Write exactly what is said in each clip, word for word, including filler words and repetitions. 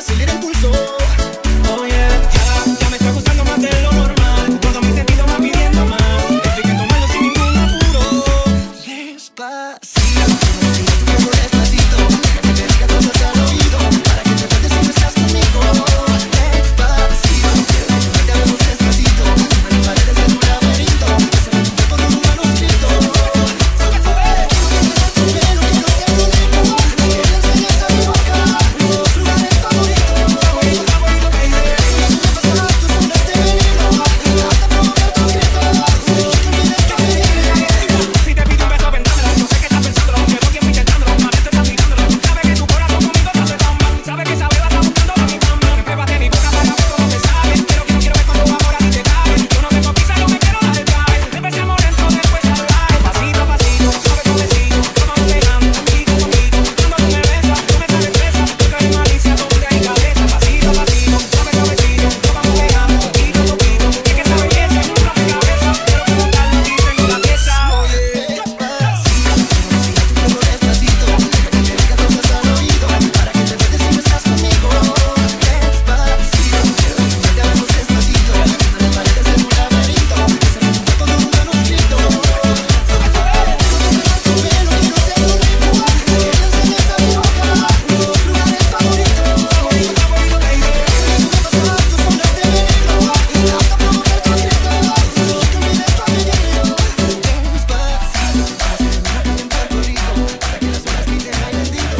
acelera el pulso. Oh yeah, ya, ya me está gustando más de lo normal. Todo mi sentido va pidiendo más. Estoy que tomarlo sin ningún apuro. Despacito, despacito, despacito. Que me digas cosas al oído para que te acuerdes si no estás conmigo. Despacito, quiero que te hablemos despacito. En las paredes de un laberinto, se me junta con un manuscrito. Sube, sube, sube, lo que no sea bonito. Que le enseñes a mi boca los lugares favoritos. Favorito que iré. Tus horas, tus ondas de veneno, hasta provocar tus gritos. Soy yo que olvides que me diré. Si te pido un beso, vendámela. Yo sé que estás pensándolo, llevo tiempo intentándolo. Una vez te estás mirándolo. Sabes que tu corazón conmigo te hace tan mal. Sabes que esa beba está buscando a mi mamá. Me pruebas de mi boca para ver cómo te sabe. Quiero que no quiero ver cuando amor a ti te cabe. Yo no tengo prisa, no me quiero dar el cabe. Empecemos lento, después hablar. Pasito a pasito, suave suavecito. Vamos pegando, poquito a poquito. Cuando tú me besas, no me sale presa. Porque hay malicia donde hay cabeza. Pasito a pasito, suave suavecito. Vamos pegando, poquito a poquito. Es que esa belleza es un rompecabezas. Quiero preguntarle a ti, tengo la pieza. Oye, despacito, despacito, que me digas cosas al oído para que te acuerdes si no estás conmigo. Despacito, quiero que te hablemos despacito. En las paredes de un laberinto, se me junta con un manuscrito. Sube, sube, sube, lo que no sea bonito. Que le enseñes a mi boca los lugares favoritos. Favorito que iré. Tus horas, tus ondas de veneno, hasta provocar tus gritos. Soy yo que olvides tu apellido. Despacito, acelerar el corrido para que las olas griten ay bendito.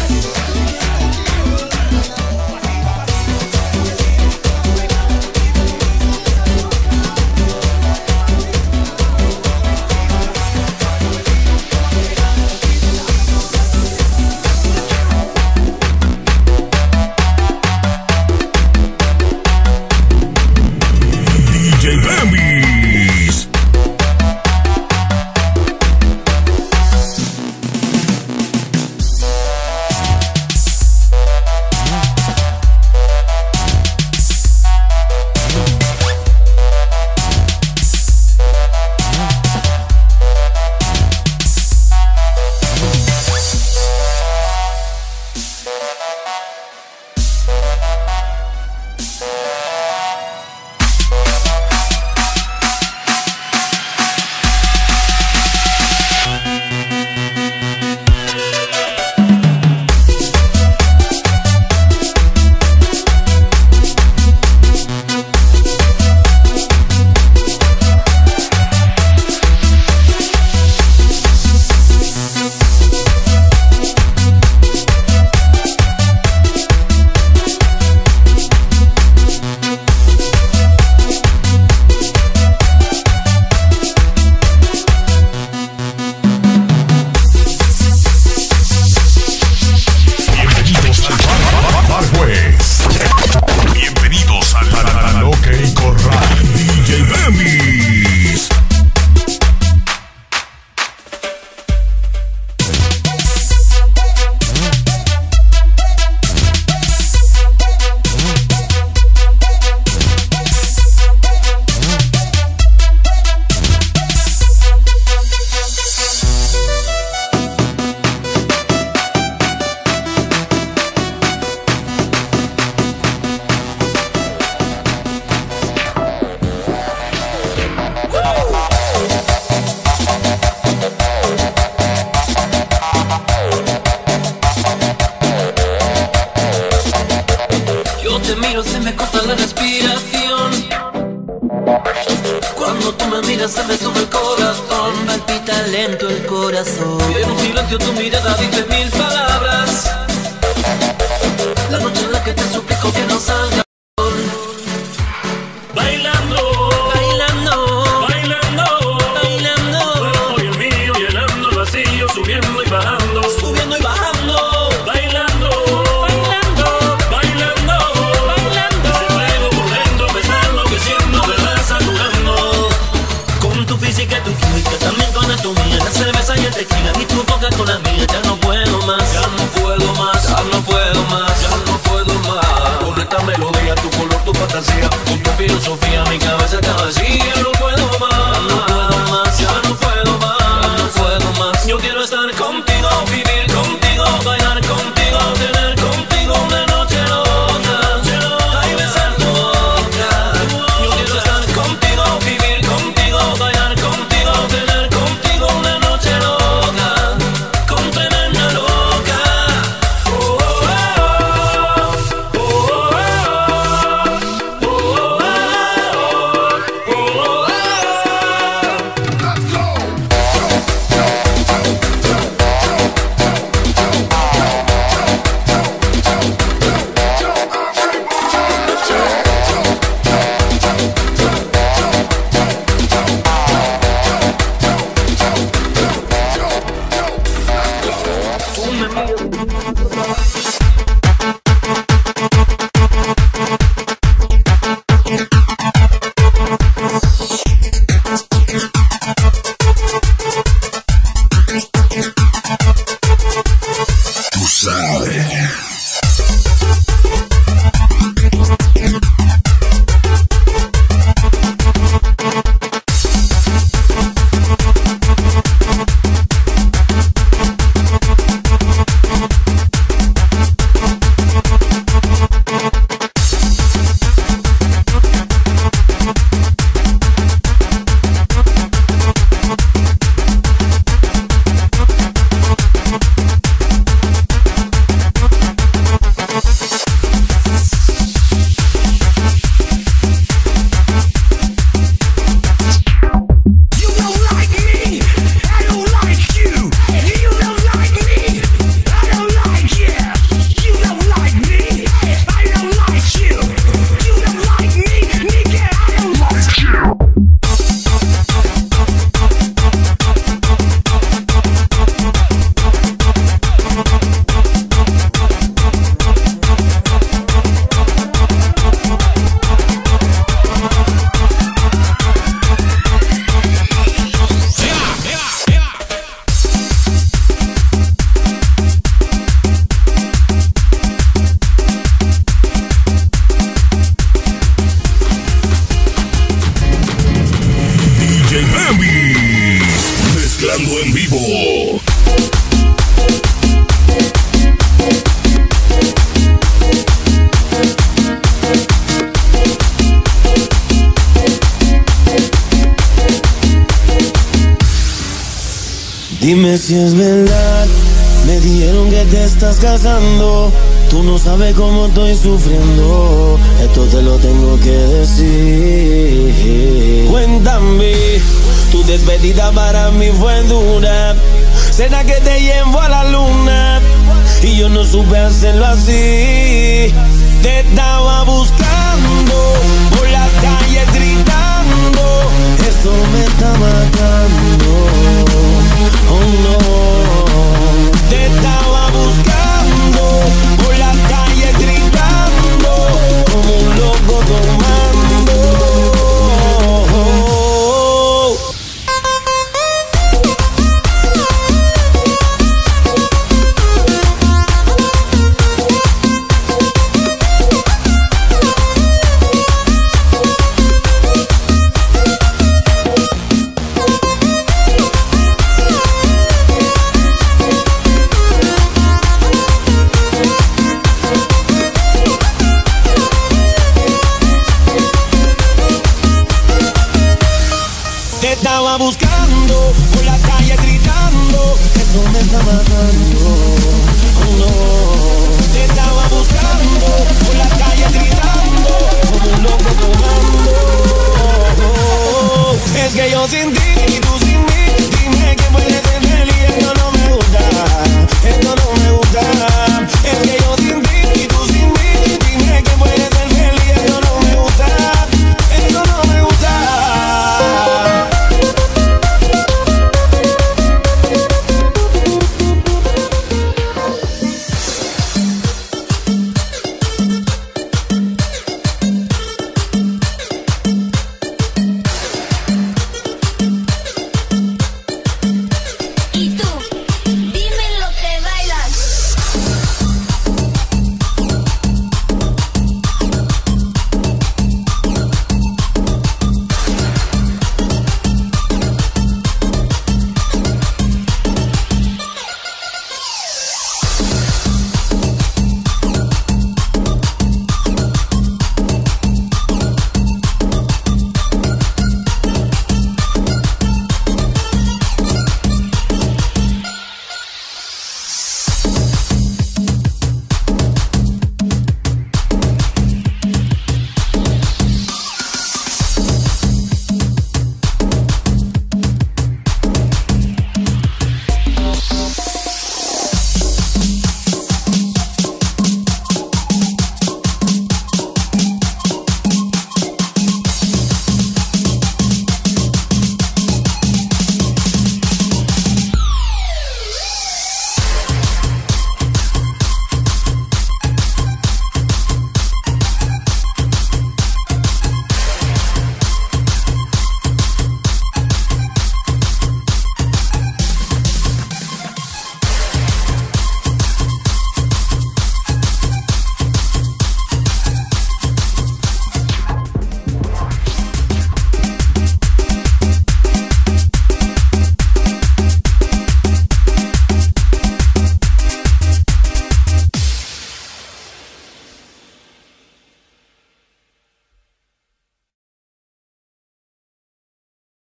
D J Bambis. Bienvenidos al Bar, Bar Juez. Bienvenidos al Karaoke y Corral. D J Bambis. Yo te miro, se me corta la respiración. Cuando tú me miras, se me sube el corazón. Palpita lento el corazón. Y en un silencio tu mirada dice mil palabras. La noche en la que te suplico que no salga. Bailando, bailando, bailando, bailando. Cuerpo y el mío llenando el vacío, subiendo y bajando, subiendo y bajando. Bailando, bailando, bailando, bailando. Ese fuego por dentro me está enloqueciendo, me va saturando. Con tu física y tu química, también con la mía, la cerveza y el tequila, y tu boca con la mía. Ya no puedo más, ya no puedo más, ya no puedo más, ya no puedo más. Con esta melodía, tu color, tu fantasía, con tu filosofía, mi cabeza está vacía. No puedo más, no puedo más, ya no puedo más, ya no puedo más. Yo quiero estar contigo, vivir contigo, bailar contigo, tener contigo una noche loca. Dime si es verdad, me dijeron que te estás casando. Tú no sabes cómo estoy sufriendo, esto te lo tengo que decir. Cuéntame, tu despedida para mí fue dura. Cena que te llevo a la luna y yo no supe hacerlo así. Te estaba buscando por las calles gritando, esto me está matando. Oh no, te estaba buscando por las calles gritando como un loco tomando. Te estaba buscando por la calle gritando, eso me está matando. Oh no, te estaba buscando por la calle gritando como un loco tomando. Es que yo sin ti